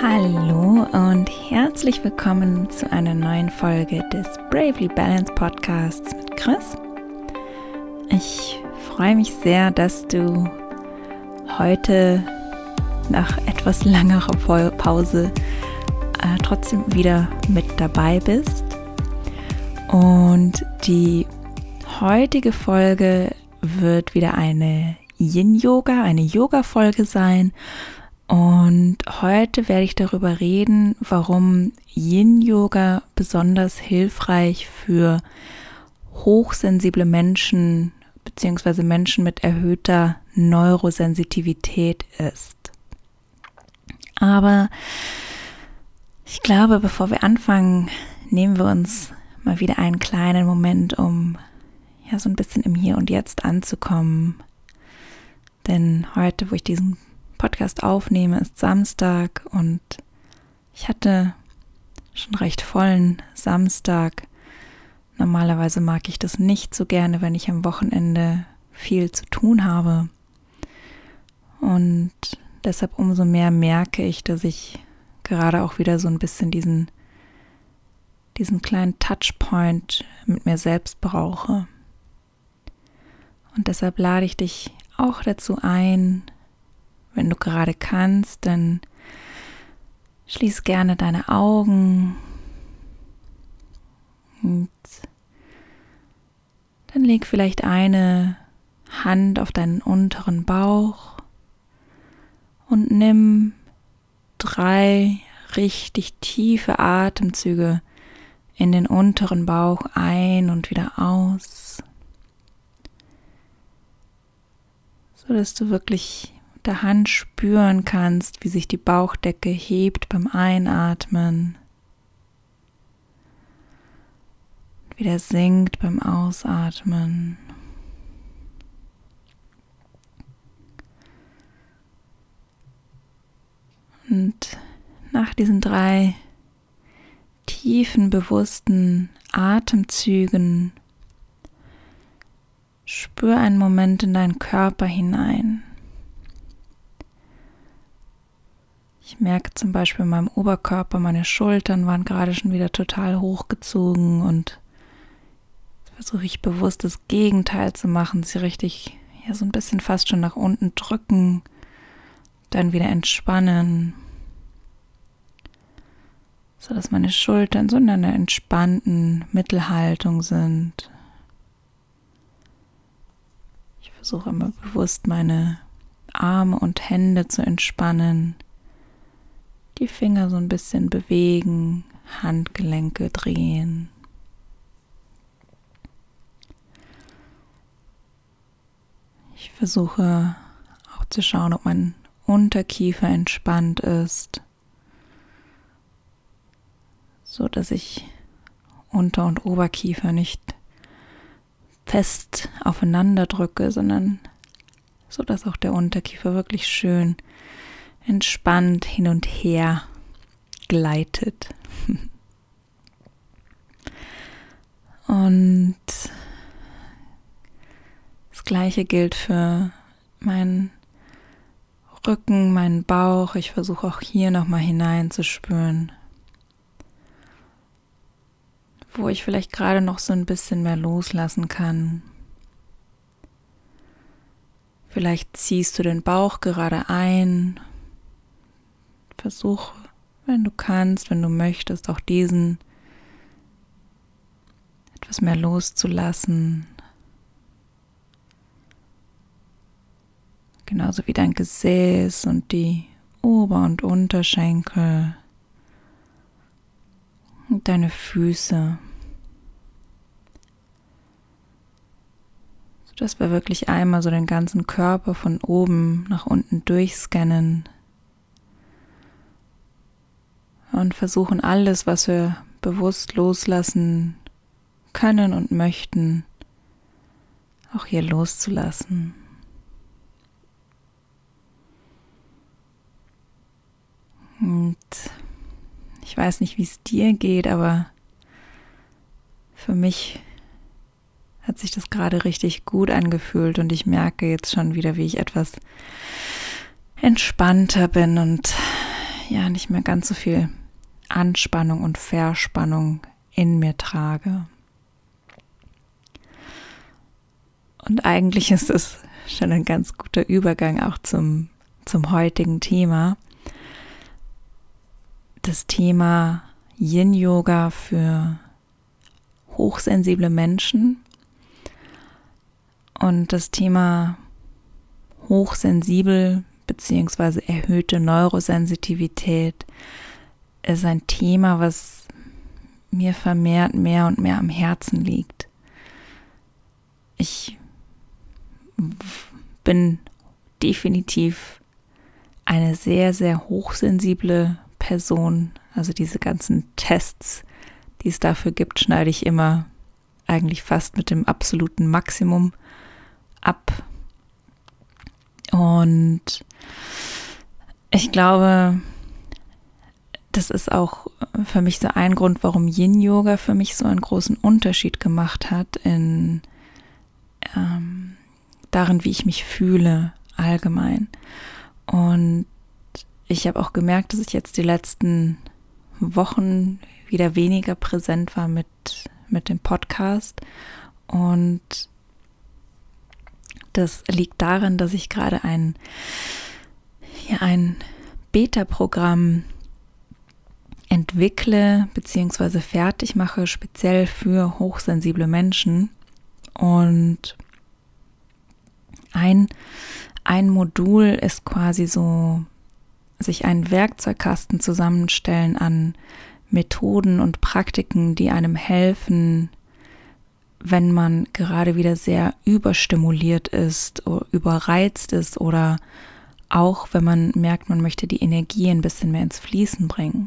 Hallo und herzlich willkommen zu einer neuen Folge des Bravely Balanced Podcasts mit Chris. Ich freue mich sehr, dass du heute nach etwas langerer Pause trotzdem wieder mit dabei bist. Und die heutige Folge wird wieder eine Yoga-Folge sein. Und heute werde ich darüber reden, warum Yin-Yoga besonders hilfreich für hochsensible Menschen bzw. Menschen mit erhöhter Neurosensitivität ist. Aber ich glaube, bevor wir anfangen, nehmen wir uns mal wieder einen kleinen Moment, um so ein bisschen im Hier und Jetzt anzukommen. Denn heute, wo ich diesen Podcast aufnehme, ist Samstag und ich hatte schon recht vollen Samstag. Normalerweise mag ich das nicht so gerne, wenn ich am Wochenende viel zu tun habe. Und deshalb umso mehr merke ich, dass ich gerade auch wieder so ein bisschen diesen kleinen Touchpoint mit mir selbst brauche. Und deshalb lade ich dich auch dazu ein, wenn du gerade kannst, dann schließ gerne deine Augen und dann leg vielleicht eine Hand auf deinen unteren Bauch und nimm 3 richtig tiefe Atemzüge in den unteren Bauch ein und wieder aus, sodass du wirklich der Hand spüren kannst, wie sich die Bauchdecke hebt beim Einatmen, wieder sinkt beim Ausatmen. Und nach diesen 3 tiefen, bewussten Atemzügen spür einen Moment in deinen Körper hinein. Ich merke zum Beispiel in meinem Oberkörper, meine Schultern waren gerade schon wieder total hochgezogen und jetzt versuche ich bewusst das Gegenteil zu machen, sie richtig so ein bisschen fast schon nach unten drücken, dann wieder entspannen, sodass meine Schultern so in einer entspannten Mittelhaltung sind. Ich versuche immer bewusst meine Arme und Hände zu entspannen, die Finger so ein bisschen bewegen, Handgelenke drehen. Ich versuche auch zu schauen, ob mein Unterkiefer entspannt ist, so dass ich Unter- und Oberkiefer nicht fest aufeinander drücke, sondern so dass auch der Unterkiefer wirklich schön entspannt hin und her gleitet. Und das Gleiche gilt für meinen Rücken, meinen Bauch. Ich versuche auch hier nochmal hineinzuspüren, wo ich vielleicht gerade noch so ein bisschen mehr loslassen kann. Vielleicht ziehst du den Bauch gerade ein. Versuche, wenn du kannst, wenn du möchtest, auch diesen etwas mehr loszulassen. Genauso wie dein Gesäß und die Ober- und Unterschenkel und deine Füße. Sodass wir wirklich einmal so den ganzen Körper von oben nach unten durchscannen. Und versuchen alles, was wir bewusst loslassen können und möchten, auch hier loszulassen. Und ich weiß nicht, wie es dir geht, aber für mich hat sich das gerade richtig gut angefühlt und ich merke jetzt schon wieder, wie ich etwas entspannter bin und nicht mehr ganz so viel Anspannung und Verspannung in mir trage. Und eigentlich ist es schon ein ganz guter Übergang auch zum heutigen Thema. Das Thema Yin-Yoga für hochsensible Menschen und das Thema hochsensibel bzw. erhöhte Neurosensitivität ist ein Thema, was mir vermehrt mehr und mehr am Herzen liegt. Ich bin definitiv eine sehr, sehr hochsensible Person. Also diese ganzen Tests, die es dafür gibt, schneide ich immer eigentlich fast mit dem absoluten Maximum ab. Und ich glaube, das ist auch für mich so ein Grund, warum Yin-Yoga für mich so einen großen Unterschied gemacht hat darin, wie ich mich fühle allgemein. Und ich habe auch gemerkt, dass ich jetzt die letzten Wochen wieder weniger präsent war mit dem Podcast. Und das liegt daran, dass ich gerade ein Beta-Programm entwickle bzw. fertig mache, speziell für hochsensible Menschen. Und ein Modul ist quasi so, sich einen Werkzeugkasten zusammenstellen an Methoden und Praktiken, die einem helfen, wenn man gerade wieder sehr überstimuliert ist oder überreizt ist oder auch wenn man merkt, man möchte die Energie ein bisschen mehr ins Fließen bringen.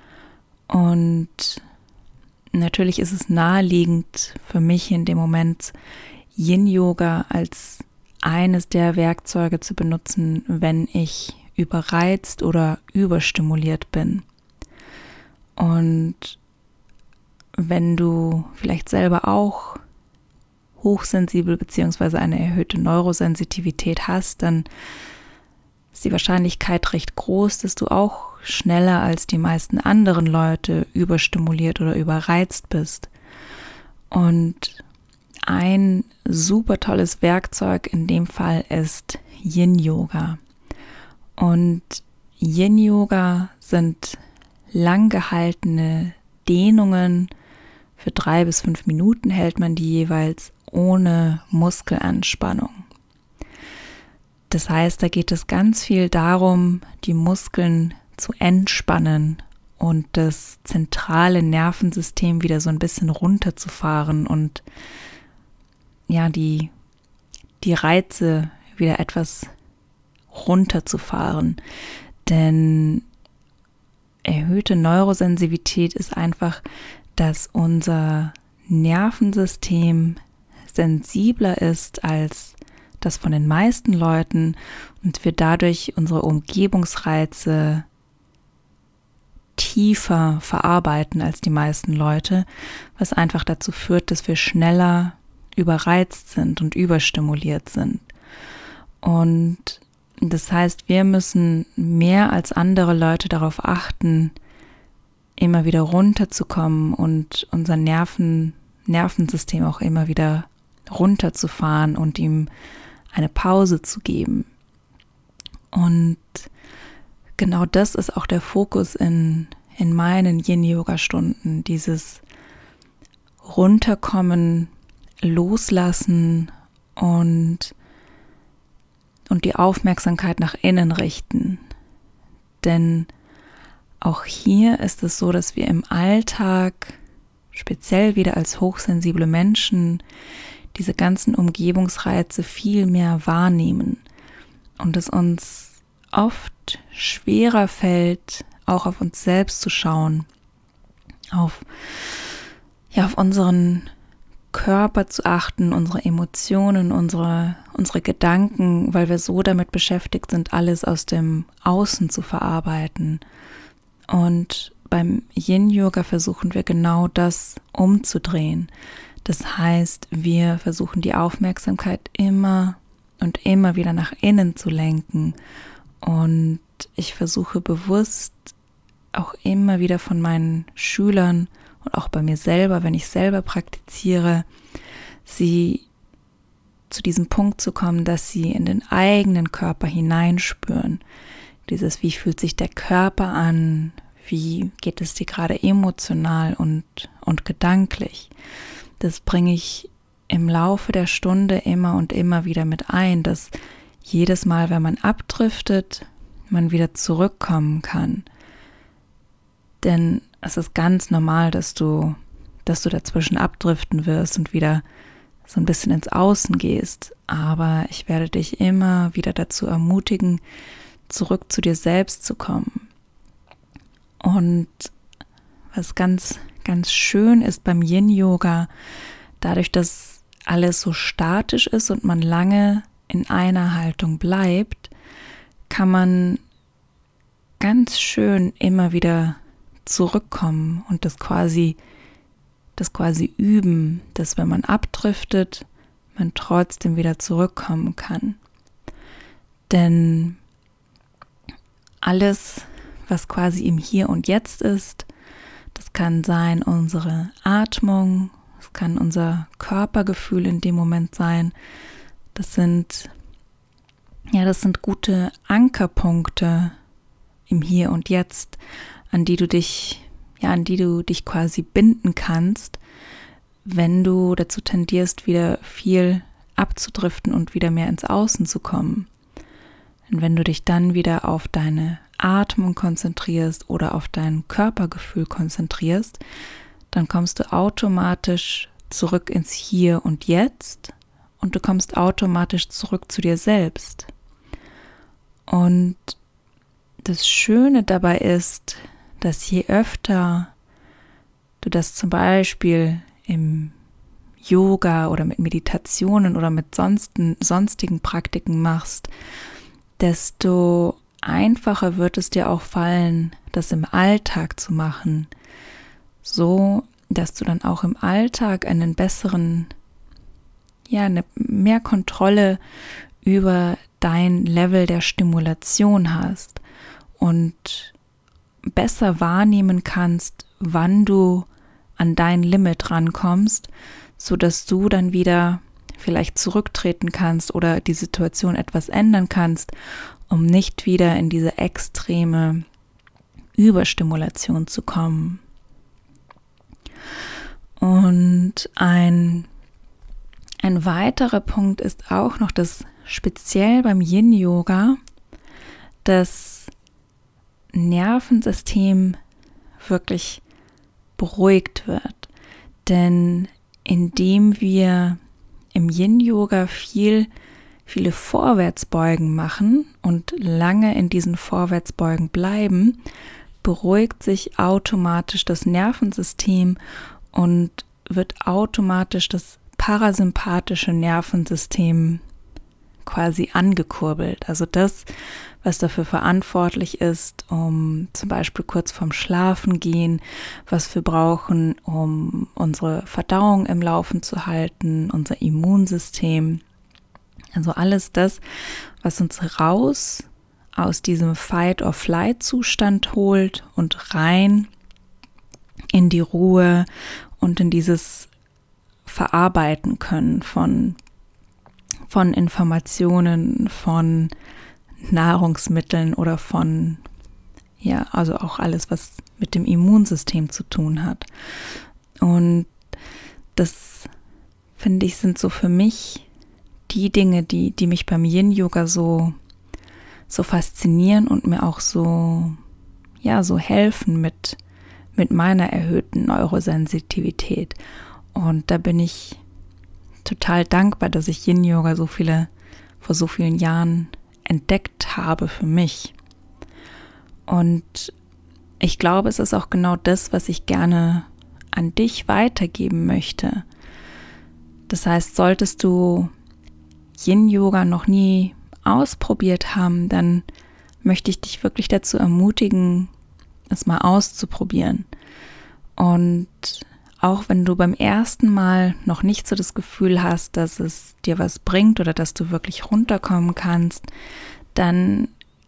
Und natürlich ist es naheliegend für mich in dem Moment, Yin-Yoga als eines der Werkzeuge zu benutzen, wenn ich überreizt oder überstimuliert bin. Und wenn du vielleicht selber auch hochsensibel bzw. eine erhöhte Neurosensitivität hast, dann ist die Wahrscheinlichkeit recht groß, dass du auch schneller als die meisten anderen Leute überstimuliert oder überreizt bist. Und ein super tolles Werkzeug in dem Fall ist Yin-Yoga. Und Yin-Yoga sind lang gehaltene Dehnungen. Für 3 bis 5 Minuten hält man die jeweils ohne Muskelanspannung. Das heißt, da geht es ganz viel darum, die Muskeln zu entspannen und das zentrale Nervensystem wieder so ein bisschen runterzufahren und die Reize wieder etwas runterzufahren. Denn erhöhte Neurosensitivität ist einfach, dass unser Nervensystem sensibler ist als das von den meisten Leuten und wir dadurch unsere Umgebungsreize tiefer verarbeiten als die meisten Leute, was einfach dazu führt, dass wir schneller überreizt sind und überstimuliert sind. Und das heißt, wir müssen mehr als andere Leute darauf achten, immer wieder runterzukommen und unser Nervensystem auch immer wieder runterzufahren und ihm eine Pause zu geben. Und genau das ist auch der Fokus in meinen Yin-Yoga-Stunden, dieses Runterkommen, Loslassen und die Aufmerksamkeit nach innen richten. Denn auch hier ist es so, dass wir im Alltag, speziell wieder als hochsensible Menschen, diese ganzen Umgebungsreize viel mehr wahrnehmen und es uns oft schwerer fällt, auch auf uns selbst zu schauen, auf unseren Körper zu achten, unsere Emotionen, unsere Gedanken, weil wir so damit beschäftigt sind, alles aus dem Außen zu verarbeiten. Und beim Yin-Yoga versuchen wir genau das umzudrehen. Das heißt, wir versuchen die Aufmerksamkeit immer und immer wieder nach innen zu lenken und ich versuche bewusst auch immer wieder von meinen Schülern und auch bei mir selber, wenn ich selber praktiziere, sie zu diesem Punkt zu kommen, dass sie in den eigenen Körper hineinspüren. Dieses, wie fühlt sich der Körper an, wie geht es dir gerade emotional und gedanklich. Das bringe ich im Laufe der Stunde immer und immer wieder mit ein, dass jedes Mal, wenn man abdriftet, man wieder zurückkommen kann. Denn es ist ganz normal, dass du dazwischen abdriften wirst und wieder so ein bisschen ins Außen gehst. Aber ich werde dich immer wieder dazu ermutigen, zurück zu dir selbst zu kommen. Und was ganz, ganz schön ist beim Yin-Yoga, dadurch, dass alles so statisch ist und man lange in einer Haltung bleibt, kann man ganz schön immer wieder zurückkommen und das quasi üben, dass wenn man abdriftet, man trotzdem wieder zurückkommen kann. Denn alles, was quasi im Hier und Jetzt ist, das kann sein unsere Atmung, das kann unser Körpergefühl in dem Moment sein. Das sind gute Ankerpunkte im Hier und Jetzt, an die du dich quasi binden kannst, wenn du dazu tendierst, wieder viel abzudriften und wieder mehr ins Außen zu kommen. Und wenn du dich dann wieder auf deine Atmung konzentrierst oder auf dein Körpergefühl konzentrierst, dann kommst du automatisch zurück ins Hier und Jetzt und du kommst automatisch zurück zu dir selbst. Und das Schöne dabei ist, dass je öfter du das zum Beispiel im Yoga oder mit Meditationen oder mit sonstigen Praktiken machst, desto einfacher wird es dir auch fallen, das im Alltag zu machen, so dass du dann auch im Alltag eine mehr Kontrolle über dein Level der Stimulation hast und besser wahrnehmen kannst, wann du an dein Limit rankommst, sodass du dann wieder vielleicht zurücktreten kannst oder die Situation etwas ändern kannst, um nicht wieder in diese extreme Überstimulation zu kommen. Und ein weiterer Punkt ist auch noch, dass speziell beim Yin-Yoga das Nervensystem wirklich beruhigt wird. Denn indem wir im Yin-Yoga viele Vorwärtsbeugen machen und lange in diesen Vorwärtsbeugen bleiben, beruhigt sich automatisch das Nervensystem und wird automatisch das parasympathische Nervensystem quasi angekurbelt. Also das, was dafür verantwortlich ist, um zum Beispiel kurz vorm Schlafengehen, was wir brauchen, um unsere Verdauung im Laufen zu halten, unser Immunsystem. Also alles das, was uns raus aus diesem Fight-or-Flight-Zustand holt und rein in die Ruhe und in dieses Verarbeiten können von Informationen, von Nahrungsmitteln oder also auch alles, was mit dem Immunsystem zu tun hat. Und das, finde ich, sind so für mich die Dinge, die mich beim Yin-Yoga so faszinieren und mir auch so helfen mit meiner erhöhten Neurosensitivität. Und da bin ich total dankbar, dass ich Yin-Yoga vor so vielen Jahren entdeckt habe für mich. Und ich glaube, es ist auch genau das, was ich gerne an dich weitergeben möchte. Das heißt, solltest du Yin-Yoga noch nie ausprobiert haben, dann möchte ich dich wirklich dazu ermutigen, es mal auszuprobieren. Und auch wenn du beim ersten Mal noch nicht so das Gefühl hast, dass es dir was bringt oder dass du wirklich runterkommen kannst, dann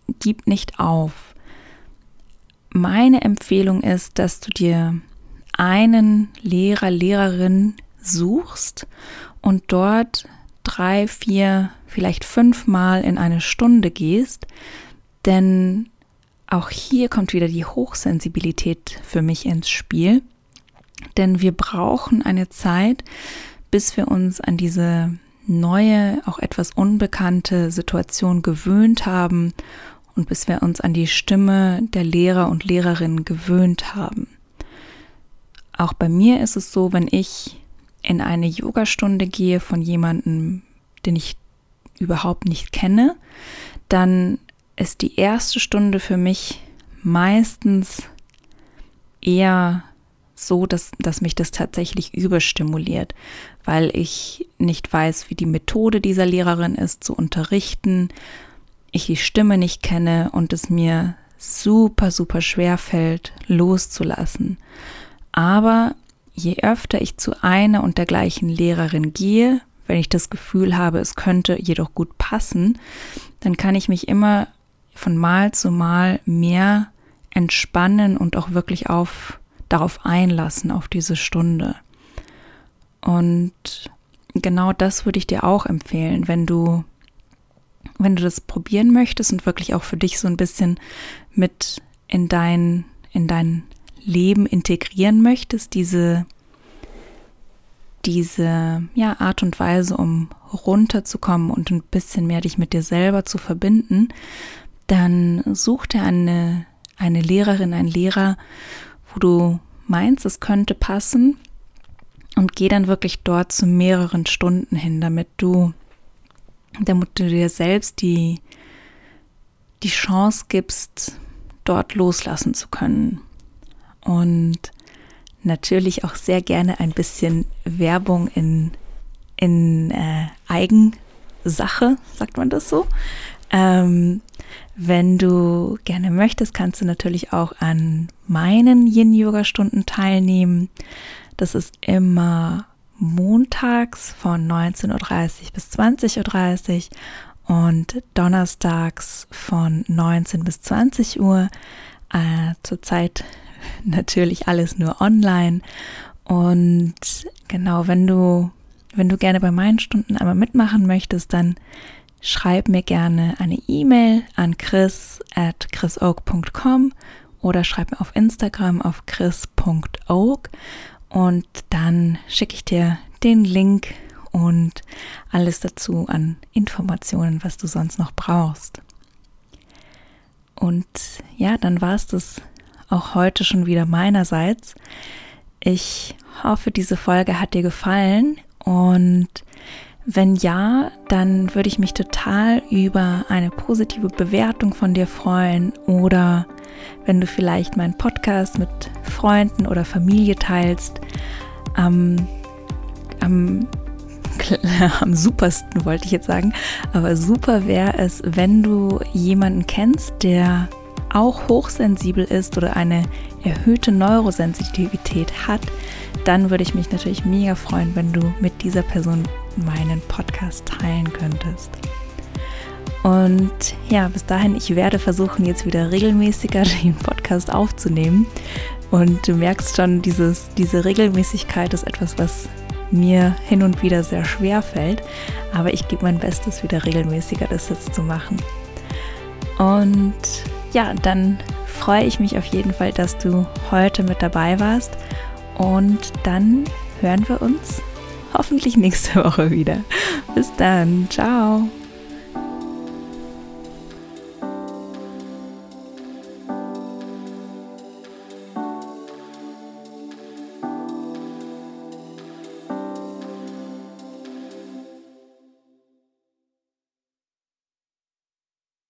gib nicht auf. Meine Empfehlung ist, dass du dir einen Lehrer, Lehrerin suchst und dort 3, 4, vielleicht 5 Mal in eine Stunde gehst, denn auch hier kommt wieder die Hochsensibilität für mich ins Spiel, denn wir brauchen eine Zeit, bis wir uns an diese neue, auch etwas unbekannte Situation gewöhnt haben und bis wir uns an die Stimme der Lehrer und Lehrerinnen gewöhnt haben. Auch bei mir ist es so, wenn ich in eine Yogastunde gehe von jemandem, den ich überhaupt nicht kenne, dann ist die erste Stunde für mich meistens eher so, dass mich das tatsächlich überstimuliert, weil ich nicht weiß, wie die Methode dieser Lehrerin ist, zu unterrichten, ich die Stimme nicht kenne und es mir super, super schwer fällt, loszulassen. Aber je öfter ich zu einer und der gleichen Lehrerin gehe, wenn ich das Gefühl habe, es könnte jedoch gut passen, dann kann ich mich immer von Mal zu Mal mehr entspannen und auch wirklich darauf einlassen, auf diese Stunde. Und genau das würde ich dir auch empfehlen, wenn du das probieren möchtest und wirklich auch für dich so ein bisschen mit in dein Leben integrieren möchtest, diese Art und Weise, um runterzukommen und ein bisschen mehr dich mit dir selber zu verbinden, dann such dir eine Lehrerin, einen Lehrer, wo du meinst, es könnte passen und geh dann wirklich dort zu mehreren Stunden hin, damit du dir selbst die Chance gibst, dort loslassen zu können. Und natürlich auch sehr gerne ein bisschen Werbung in Eigensache, sagt man das so. Wenn du gerne möchtest, kannst du natürlich auch an meinen Yin-Yoga-Stunden teilnehmen. Das ist immer montags von 19:30 Uhr bis 20:30 Uhr und donnerstags von 19 bis 20 Uhr. Zurzeit natürlich alles nur online. Und genau, wenn du gerne bei meinen Stunden einmal mitmachen möchtest, dann schreib mir gerne eine E-Mail an chris@chrisoak.com oder schreib mir auf Instagram auf chris.oak und dann schicke ich dir den Link und alles dazu an Informationen, was du sonst noch brauchst. Und ja, dann war es das auch heute schon wieder meinerseits. Ich hoffe, diese Folge hat dir gefallen und wenn ja, dann würde ich mich total über eine positive Bewertung von dir freuen oder wenn du vielleicht meinen Podcast mit Freunden oder Familie teilst. Am supersten wollte ich jetzt sagen, aber super wäre es, wenn du jemanden kennst, der auch hochsensibel ist oder eine erhöhte Neurosensitivität hat, dann würde ich mich natürlich mega freuen, wenn du mit dieser Person meinen Podcast teilen könntest. Und ja, bis dahin, ich werde versuchen, jetzt wieder regelmäßiger den Podcast aufzunehmen. Und du merkst schon, diese Regelmäßigkeit ist etwas, was mir hin und wieder sehr schwer fällt. Aber ich gebe mein Bestes, wieder regelmäßiger das jetzt zu machen. Und ja, dann freue ich mich auf jeden Fall, dass du heute mit dabei warst. Und dann hören wir uns hoffentlich nächste Woche wieder. Bis dann. Ciao.